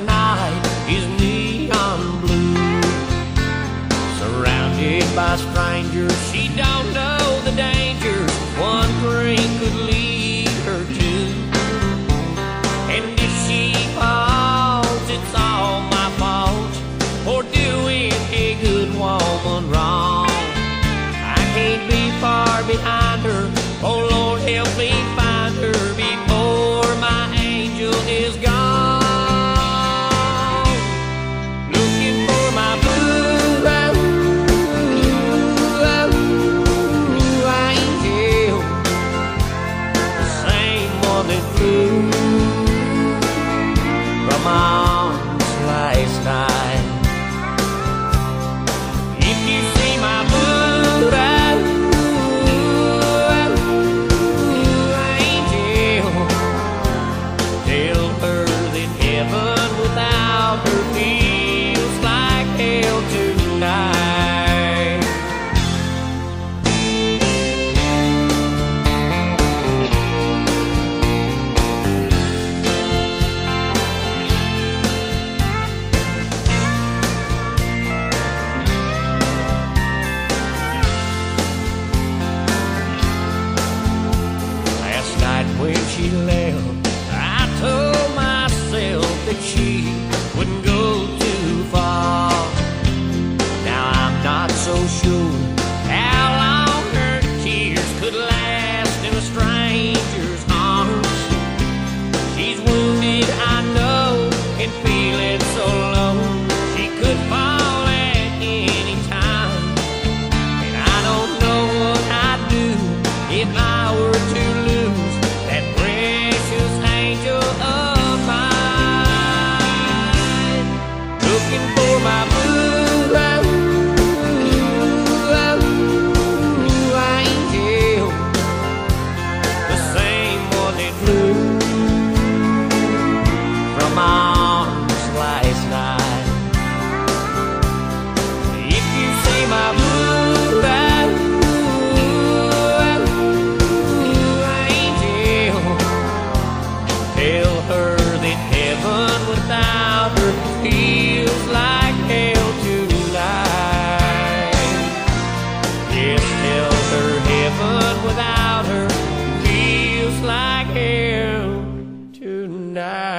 the night is neon blue. Surrounded by strangers, she don't know the dangers one drink could lead her to. And if she falls, it's all my fault for doing a good woman wrong. I can't be far behind her, oh Lord help me find her before my angel is gone. Looking for my blue angel, the same one that flew from my arms last night. If you see my blue angel, tell her that heaven without her feels like hell tonight. Last night when she left, I told myself that she wouldn't go too far. Now I'm not so sure how long her tears could last in a stranger's arms. She's wounded, I know, and feeling so low. She could fall at any time, and I don't know what I'd do if I were to lose that precious angel of mine. Looking for my blue angel, the same one that flew from my arms last night. If you see my blue angel, tell her that heaven without her feels like hell tonight. Yes, tell her heaven without her feels like hell tonight.